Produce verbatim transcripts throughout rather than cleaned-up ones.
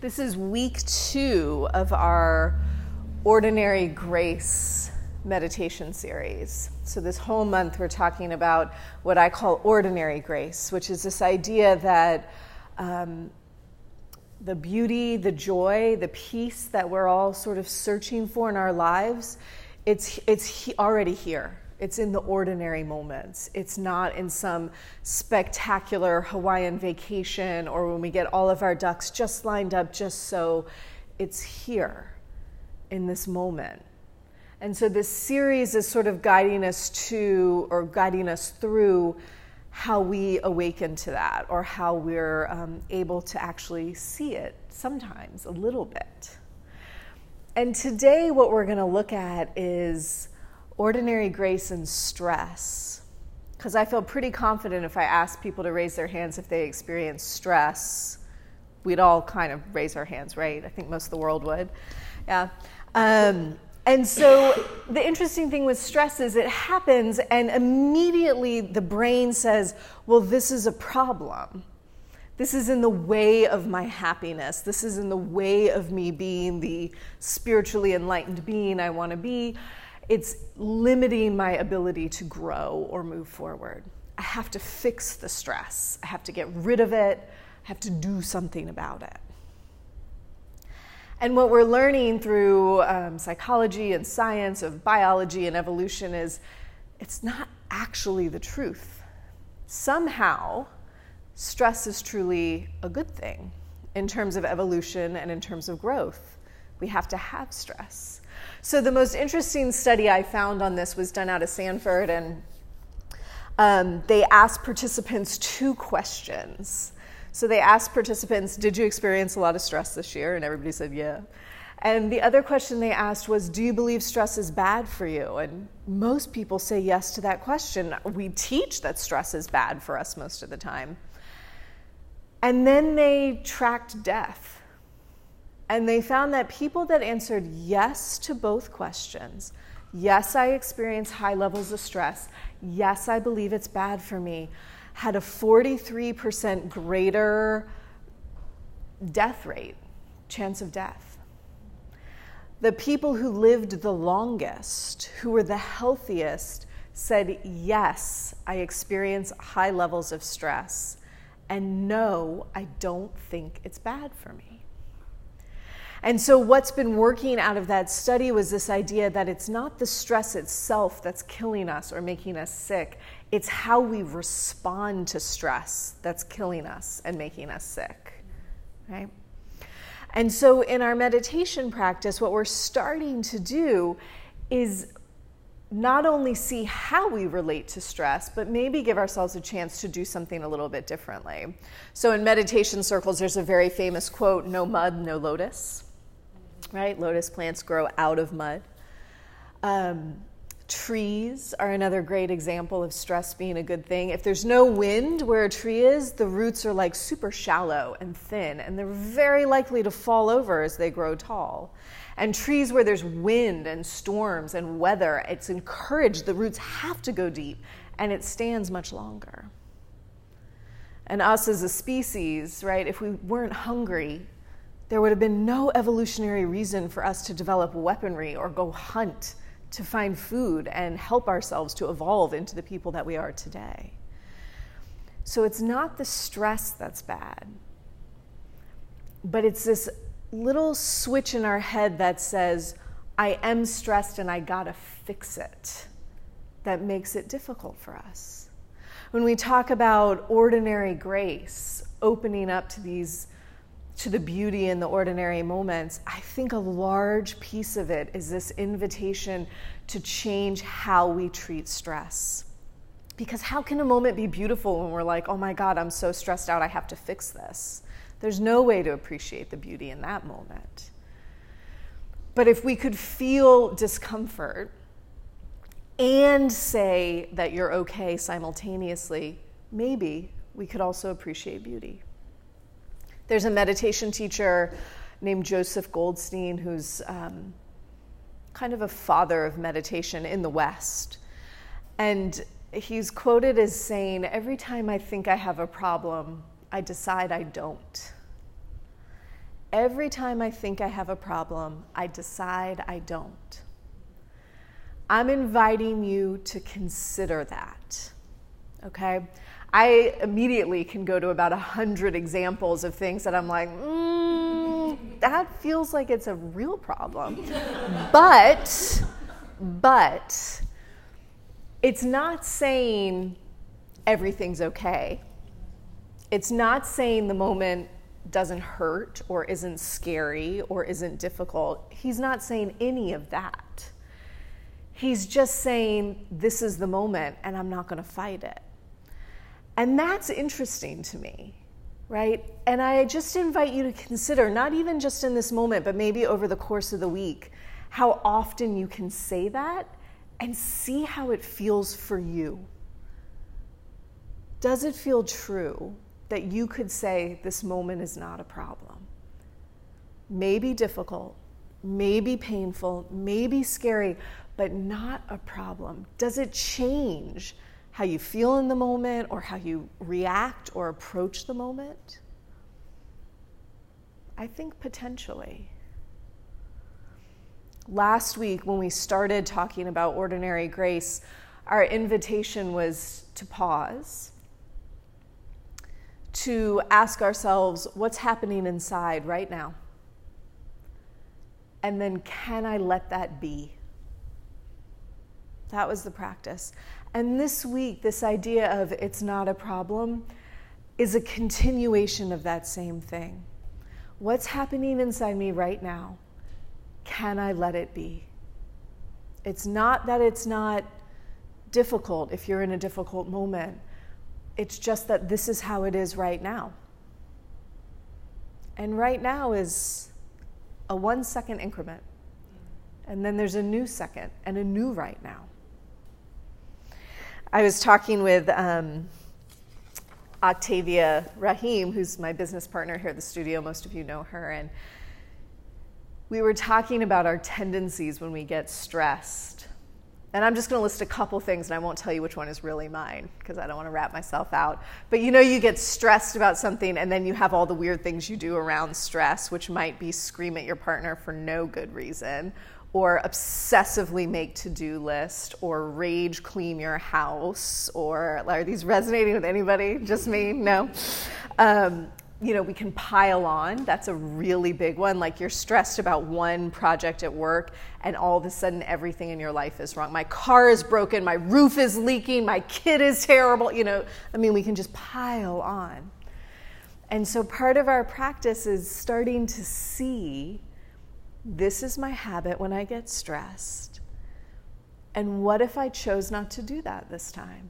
This is week two of our Ordinary Grace meditation series. So this whole month we're talking about what I call ordinary grace, which is this idea that um, the beauty, the joy, the peace that we're all sort of searching for in our lives, it's, it's he- already here. It's in the ordinary moments. It's not in some spectacular Hawaiian vacation or when we get all of our ducks just lined up just so. It's here in this moment. And so this series is sort of guiding us to, or guiding us through how we awaken to that, or how we're um, able to actually see it sometimes a little bit. And today what we're going to look at is ordinary grace and stress, because I feel pretty confident if I ask people to raise their hands if they experience stress, we'd all kind of raise our hands, right? I think most of the world would. Yeah. Um, and so the interesting thing with stress is it happens and immediately the brain says, well, this is a problem. This is in the way of my happiness. This is in the way of me being the spiritually enlightened being I want to be. It's limiting my ability to grow or move forward. I have to fix the stress. I have to get rid of it. I have to do something about it. And what we're learning through um, psychology and science of biology and evolution is it's not actually the truth. Somehow, stress is truly a good thing in terms of evolution and in terms of growth. We have to have stress. So the most interesting study I found on this was done out of Stanford, and um, they asked participants two questions. So they asked participants, did you experience a lot of stress this year? And everybody said, yeah. And the other question they asked was, do you believe stress is bad for you? And most people say yes to that question. We teach that stress is bad for us most of the time. And then they tracked death. And they found that people that answered yes to both questions, yes, I experience high levels of stress, yes, I believe it's bad for me, had a forty-three percent greater death rate, chance of death. The people who lived the longest, who were the healthiest, said, yes, I experience high levels of stress, and no, I don't think it's bad for me. And so what's been working out of that study was this idea that it's not the stress itself that's killing us or making us sick. It's how we respond to stress that's killing us and making us sick, right? And so in our meditation practice, what we're starting to do is not only see how we relate to stress, but maybe give ourselves a chance to do something a little bit differently. So in meditation circles, there's a very famous quote, no mud, no lotus. Right? Lotus plants grow out of mud. Um, trees are another great example of stress being a good thing. If there's no wind where a tree is, the roots are like super shallow and thin, and they're very likely to fall over as they grow tall. And trees where there's wind and storms and weather, it's encouraged, the roots have to go deep, and it stands much longer. And us as a species, right, if we weren't hungry, there would have been no evolutionary reason for us to develop weaponry or go hunt to find food and help ourselves to evolve into the people that we are today. So it's not the stress that's bad, but it's this little switch in our head that says, I am stressed and I gotta fix it, that makes it difficult for us. When we talk about ordinary grace, opening up to these to the beauty in the ordinary moments, I think a large piece of it is this invitation to change how we treat stress. Because how can a moment be beautiful when we're like, oh my God, I'm so stressed out, I have to fix this? There's no way to appreciate the beauty in that moment. But if we could feel discomfort and say that you're okay simultaneously, maybe we could also appreciate beauty. There's a meditation teacher named Joseph Goldstein who's um, kind of a father of meditation in the West. And he's quoted as saying, every time I think I have a problem, I decide I don't. every time I think I have a problem, I decide I don't. I'm inviting you to consider that, okay? I immediately can go to about a hundred examples of things that I'm like, mm, that feels like it's a real problem. But, but, it's not saying everything's okay. It's not saying the moment doesn't hurt or isn't scary or isn't difficult. He's not saying any of that. He's just saying, this is the moment and I'm not going to fight it. And that's interesting to me, right? And I just invite you to consider, not even just in this moment, but maybe over the course of the week, how often you can say that and see how it feels for you. Does it feel true that you could say this moment is not a problem? Maybe difficult, maybe painful, maybe scary, but not a problem. Does it change how you feel in the moment or how you react or approach the moment? I think potentially. Last week, when we started talking about ordinary grace, our invitation was to pause, to ask ourselves, what's happening inside right now? And then, can I let that be? That was the practice. And this week, this idea of it's not a problem is a continuation of that same thing. What's happening inside me right now? Can I let it be? It's not that it's not difficult if you're in a difficult moment. It's just that this is how it is right now. And right now is a one second increment. And then there's a new second and a new right now. I was talking with um, Octavia Rahim, who's my business partner here at the studio. Most of you know her. And we were talking about our tendencies when we get stressed. And I'm just going to list a couple things, and I won't tell you which one is really mine, because I don't want to wrap myself out. But you know, you get stressed about something, and then you have all the weird things you do around stress, which might be scream at your partner for no good reason, or obsessively make to-do list, or rage clean your house, or are these resonating with anybody? Just me? No. Um, you know, we can pile on. That's a really big one. Like, you're stressed about one project at work, and all of a sudden everything in your life is wrong. My car is broken, my roof is leaking, my kid is terrible. You know, I mean, we can just pile on. And so part of our practice is starting to see, this is my habit when I get stressed. And what if I chose not to do that this time?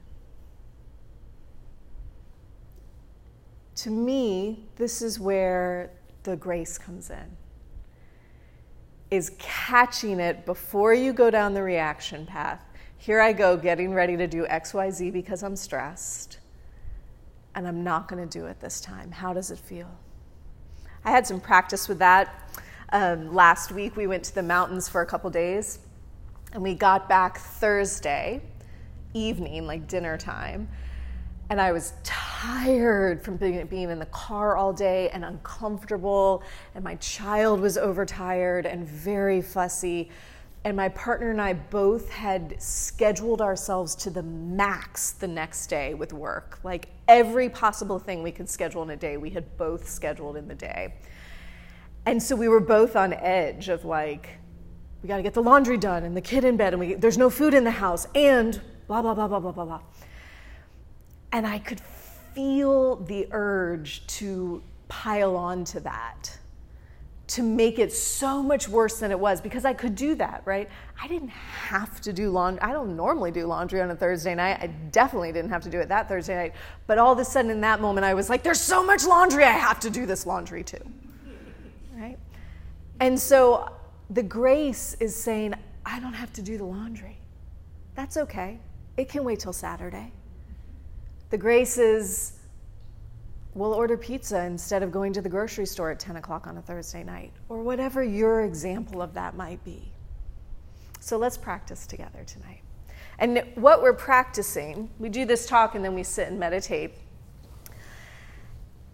To me, this is where the grace comes in, is catching it before you go down the reaction path. Here I go, getting ready to do X Y Z because I'm stressed, and I'm not going to do it this time. How does it feel? I had some practice with that. Um, last week, we went to the mountains for a couple days, and we got back Thursday evening, like dinner time. And I was tired from being, being in the car all day and uncomfortable. And my child was overtired and very fussy. And my partner and I both had scheduled ourselves to the max the next day with work. Like, every possible thing we could schedule in a day, we had both scheduled in the day. And so we were both on edge of like, we got to get the laundry done and the kid in bed, and we, there's no food in the house, and blah, blah, blah, blah, blah, blah, blah. And I could feel the urge to pile on to that, to make it so much worse than it was, because I could do that, right? I didn't have to do laundry. I don't normally do laundry on a Thursday night. I definitely didn't have to do it that Thursday night. But all of a sudden in that moment, I was like, there's so much laundry, I have to do this laundry too, right? And so the grace is saying, I don't have to do the laundry. That's okay. It can wait till Saturday. The grace is, we'll order pizza instead of going to the grocery store at ten o'clock on a Thursday night, or whatever your example of that might be. So let's practice together tonight. And what we're practicing, we do this talk and then we sit and meditate.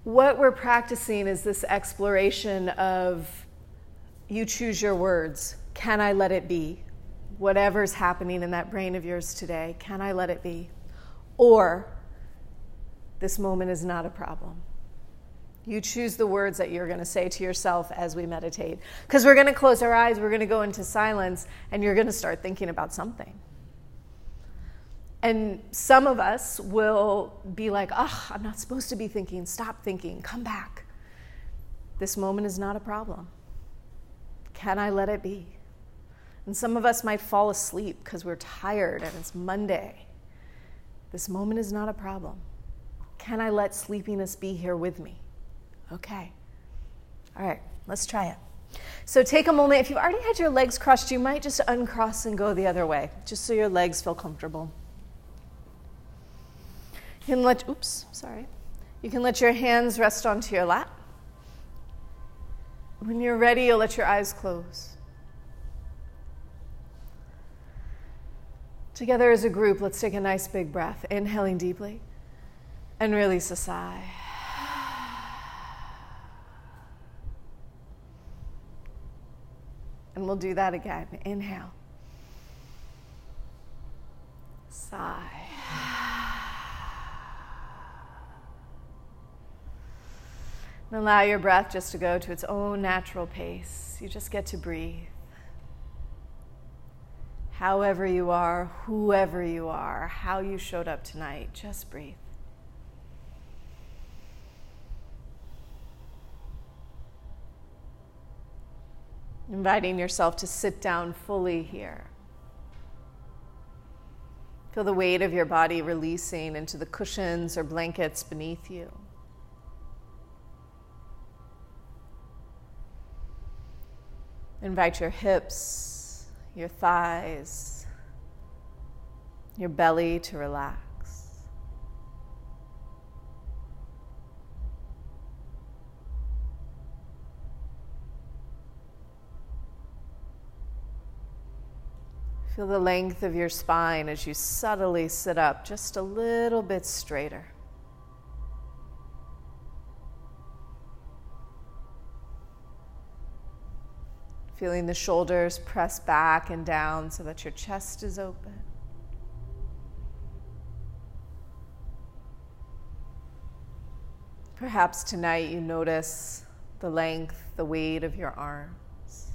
what we're practicing is this exploration of you choose your words. Can I let it be? Whatever's happening in that brain of yours today, can I let it be? Or this moment is not a problem. You choose the words that you're going to say to yourself as we meditate. Because we're going to close our eyes, we're going to go into silence, and you're going to start thinking about something. And some of us will be like, oh, I'm not supposed to be thinking. Stop thinking. Come back. This moment is not a problem. Can I let it be? And some of us might fall asleep because we're tired and it's Monday. This moment is not a problem. Can I let sleepiness be here with me? Okay. All right, let's try it. So take a moment. If you've already had your legs crossed, you might just uncross and go the other way, just so your legs feel comfortable. You can let, oops, sorry. You can let your hands rest onto your lap. When you're ready, you'll let your eyes close. Together as a group, let's take a nice big breath, inhaling deeply, and release a sigh. And we'll do that again. Inhale. Sigh. And allow your breath just to go to its own natural pace. You just get to breathe. However you are, whoever you are, how you showed up tonight, just breathe. Inviting yourself to sit down fully here. Feel the weight of your body releasing into the cushions or blankets beneath you. Invite your hips, your thighs, your belly to relax. Feel the length of your spine as you subtly sit up just a little bit straighter. Feeling the shoulders press back and down so that your chest is open. Perhaps tonight you notice the length, the weight of your arms.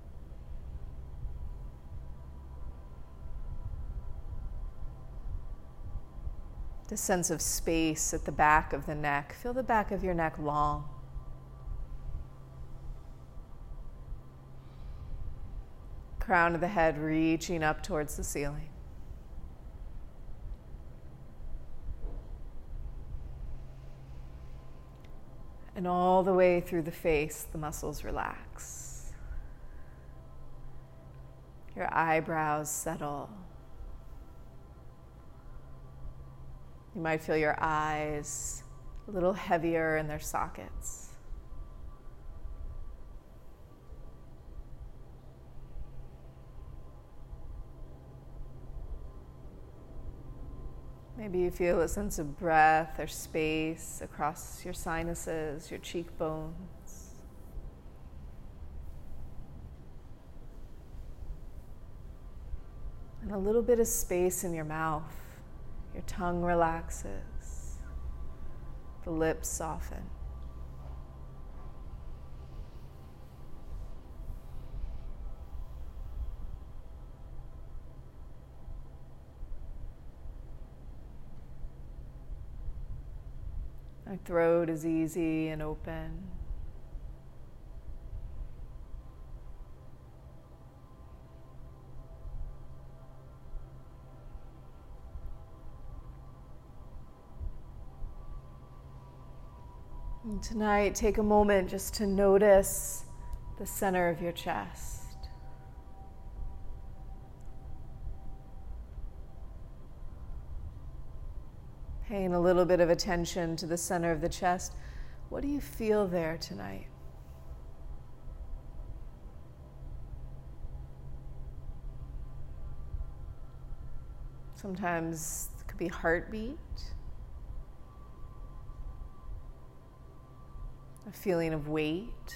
The sense of space at the back of the neck. Feel the back of your neck long. Crown of the head reaching up towards the ceiling. And all the way through the face, the muscles relax. Your eyebrows settle. You might feel your eyes a little heavier in their sockets. Maybe you feel a sense of breath or space across your sinuses, your cheekbones. And a little bit of space in your mouth. Your tongue relaxes. The lips soften. Our throat is easy and open. And tonight, take a moment just to notice the center of your chest. Paying a little bit of attention to the center of the chest. What do you feel there tonight? Sometimes it could be heartbeat. a feeling of weight,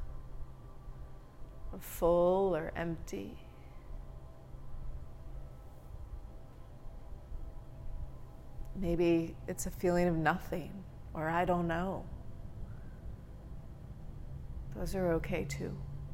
of full or empty. Maybe it's a feeling of nothing, or I don't know. Those are okay too.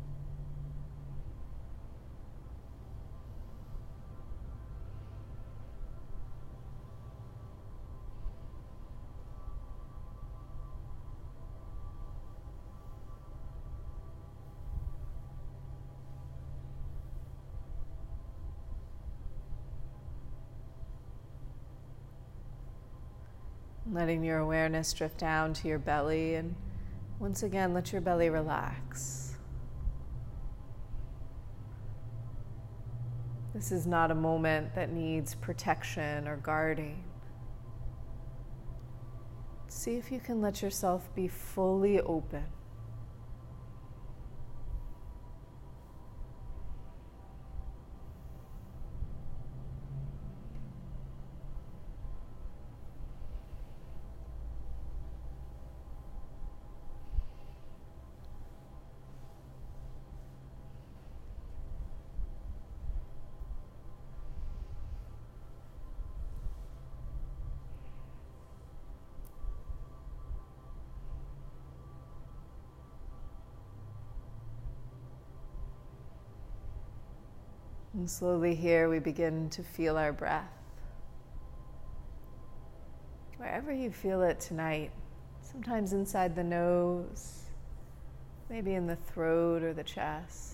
Letting your awareness drift down to your belly, and once again, let your belly relax. This is not a moment that needs protection or guarding. See if you can let yourself be fully open. And slowly here we begin to feel our breath. Wherever you feel it tonight, sometimes inside the nose, maybe in the throat or the chest.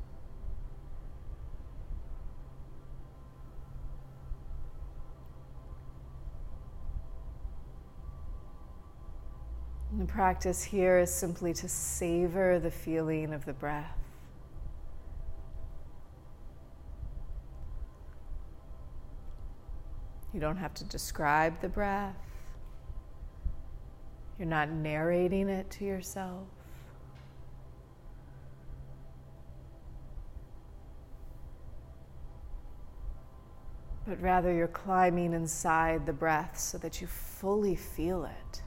And the practice here is simply to savor the feeling of the breath. You don't have to describe the breath. You're not narrating it to yourself. But rather you're climbing inside the breath so that you fully feel it.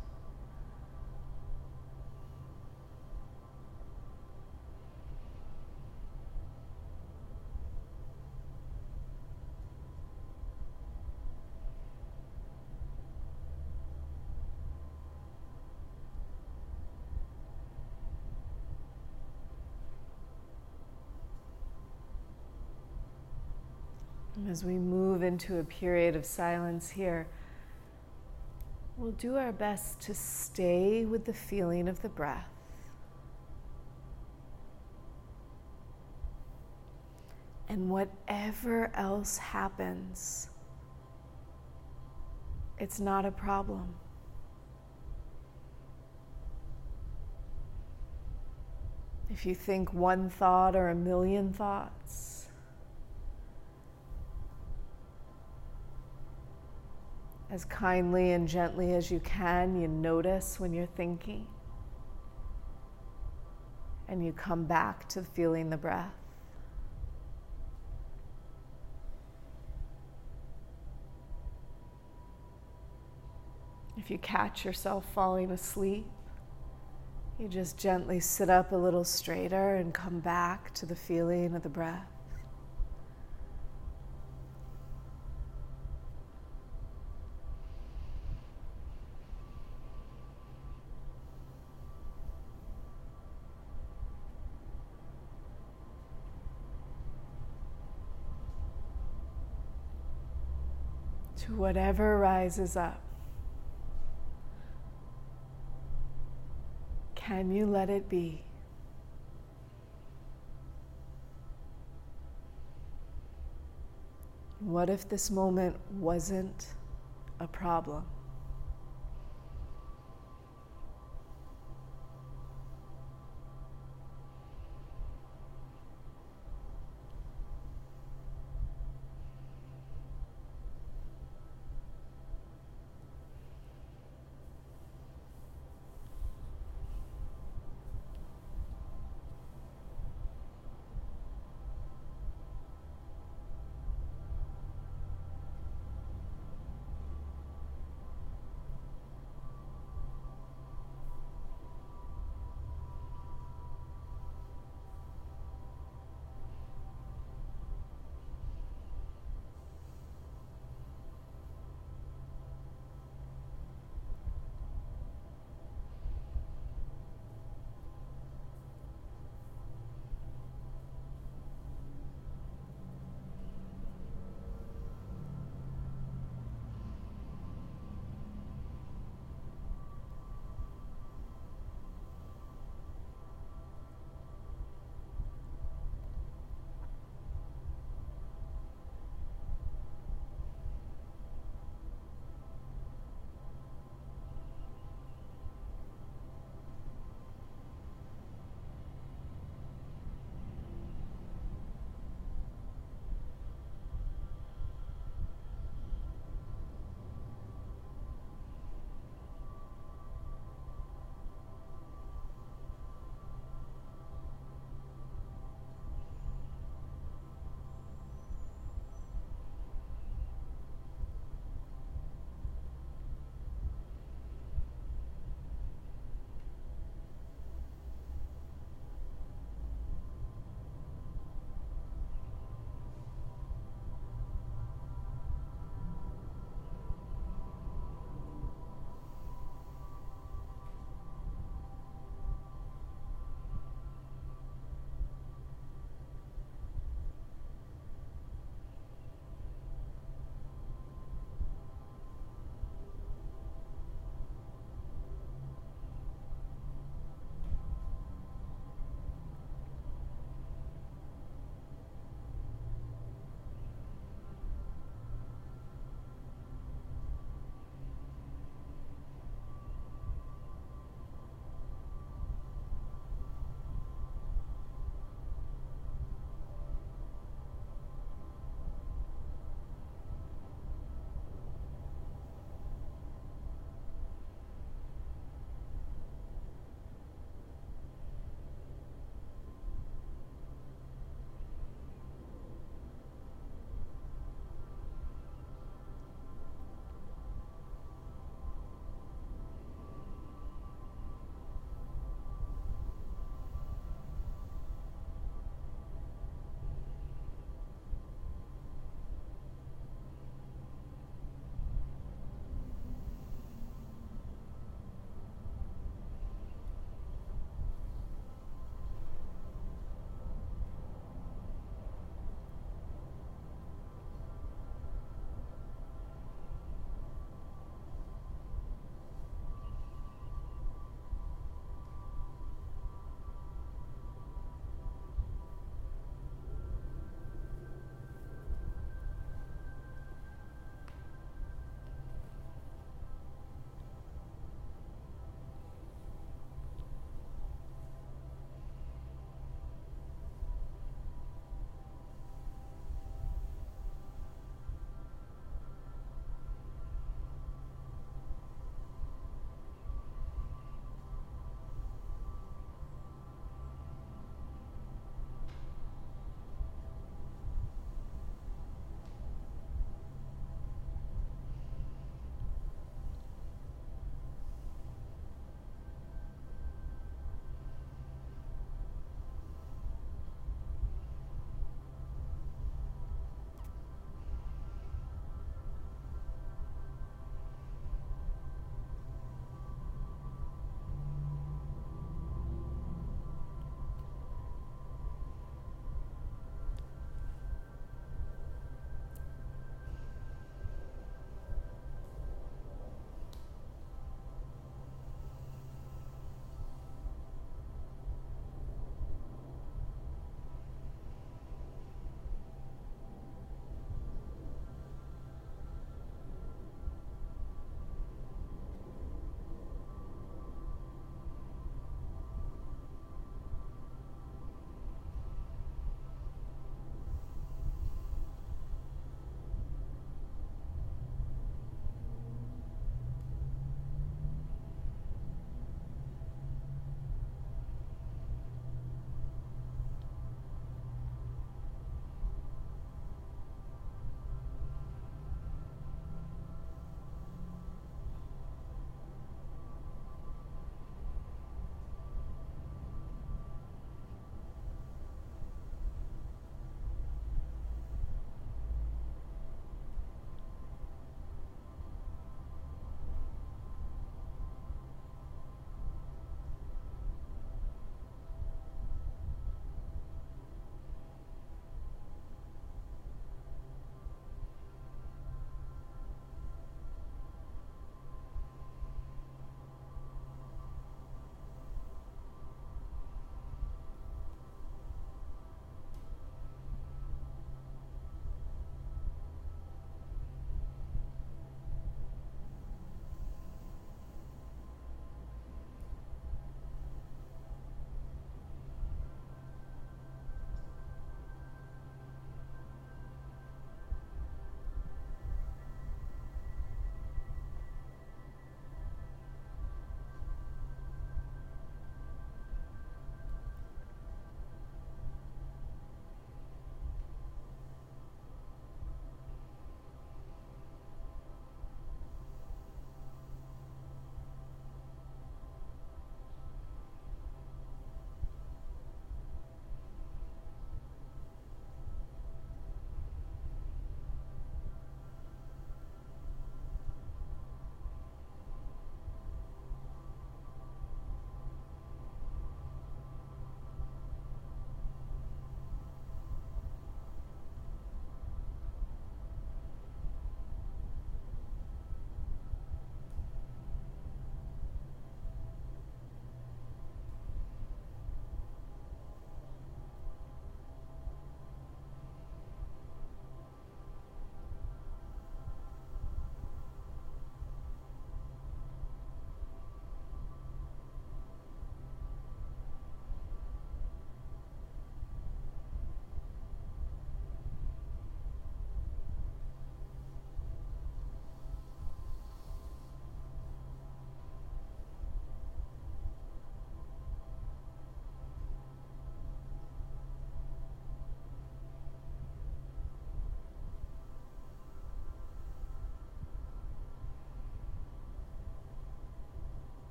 As we move into a period of silence here, we'll do our best to stay with the feeling of the breath. And whatever else happens, it's not a problem. If you think one thought or a million thoughts, as kindly and gently as you can, you notice when you're thinking, and you come back to feeling the breath. If you catch yourself falling asleep, you just gently sit up a little straighter and come back to the feeling of the breath. To whatever rises up, can you let it be? What if this moment wasn't a problem?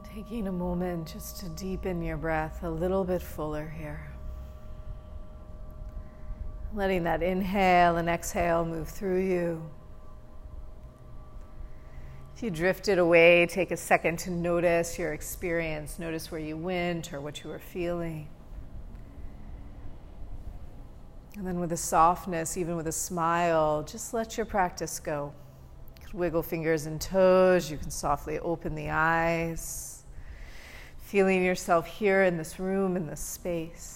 Taking a moment just to deepen your breath a little bit fuller here. Letting that inhale and exhale move through you. If you drifted away, take a second to notice your experience. Notice where you went or what you were feeling. And then with a softness, even with a smile, just let your practice go. You can wiggle fingers and toes. You can softly open the eyes. Feeling yourself here in this room, in this space.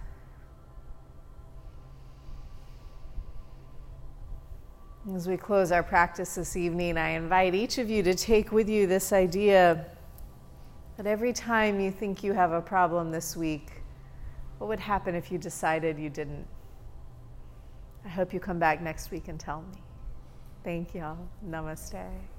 As we close our practice this evening, I invite each of you to take with you this idea that every time you think you have a problem this week, what would happen if you decided you didn't? I hope you come back next week and tell me. Thank y'all. Namaste.